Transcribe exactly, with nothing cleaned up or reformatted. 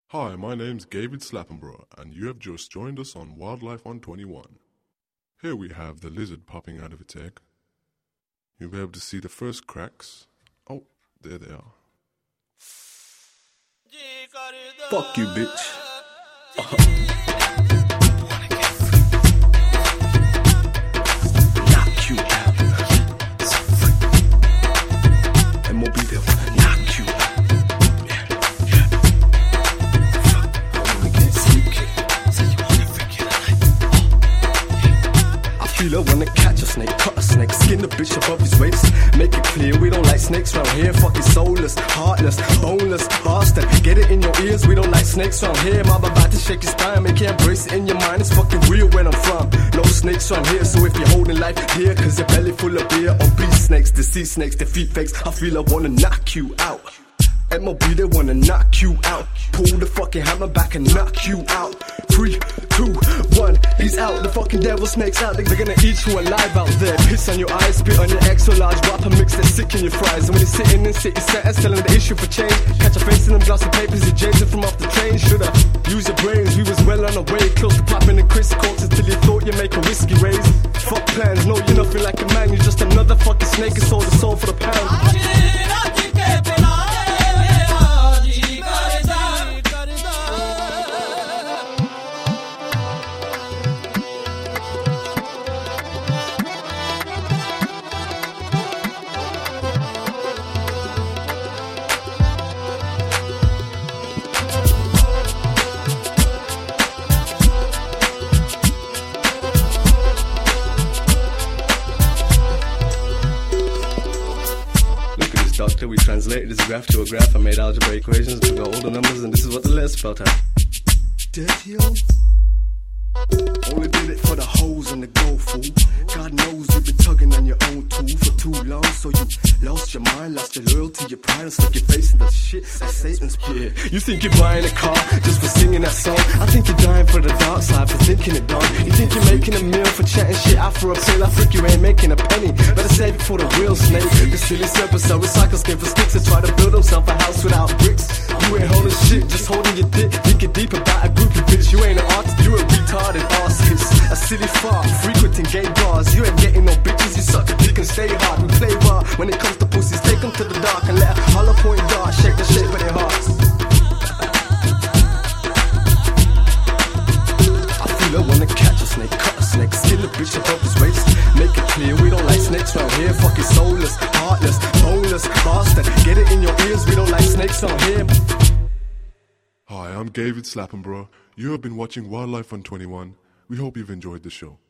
Hi, my name's David Slappenborough, and you have just joined us on Wildlife one twenty-one. Here we have the lizard popping out of its egg. You'll be able to see the first cracks. Oh, there they are. Fuck you, bitch. Uh-huh. Knock you out. M O B there. Knock you out. Yeah, yeah. Fuck. I wanna get sleep, kid. Say you wanna freak it tonight. I feel I wanna catch a snake, cut a snake, skin the bitch above his waist. Make it clear we don't like snakes round here. Fucking soulless, heartless, boneless bastard. Get it in your ears, we don't like snakes round here. Mob about to shake your spine, make you embrace it in your mind. It's fucking real where I'm from. No snakes round here, so if you're holding life dear, cause your belly full of beer, or beast snakes, deceit snakes, defeat fakes, I feel I wanna knock you out. M O B, they wanna knock you out. Pull the fucking hammer back and knock you out. Three, two, one, he's out. The fucking devil snake's out. They're gonna eat you alive out there. Piss on your eyes, spit on your extra large rapper, mix that sick in your fries. And when you're sitting in city centers, telling the issue for change, catch a face in them glossy papers, you're chasing from off the train. Shoulda used your brains, we was well on our way, close to popping the Chris Coats until you thought you make a whiskey raise. Fuck plans, no, you're nothing like a man, you're just another fucking snake and sold the soul for the pound. Doctor, we translated this graph to a graph. I made algebra equations, took out all the numbers, and this is what the letter spelled out. Dirty old. Only did it for the hoes and the gold, fool. God knows you've been tugging on your own tool for too long, so you lost your mind, lost your loyalty, your pride, and stuck your face in the shit that Satan's put. Yeah. You think you're buying a car just for singing that song? I think you're dying for the dark side for thinking it done. You think you're making a meal for chatting shit out for a pill? I think you ain't making a penny. Better save it for the real snake. The silly serpent so recycle skin for sticks and try to build himself a house without bricks. You ain't holding shit, just holding your dick. Thinking deep about a groupie bitch. You ain't an artist, you a retarded artist. A silly fart, frequenting gay bars. You ain't getting no bitches, you suck a dick and stay hard. We play raw when it comes to pussies. Take them to the dark and let a hollow point dart shake the shape of their hearts. I feel I wanna catch a snake, cut a snake, skin the bitch above his waist. Make it clear we don't like snakes round here. Fucking soulless, heartless, boneless bastard. Get it in your ears, we don't like snakes round here. Hi, I'm David Slappenborough. You have been watching Wildlife one twenty-one. We hope you've enjoyed the show.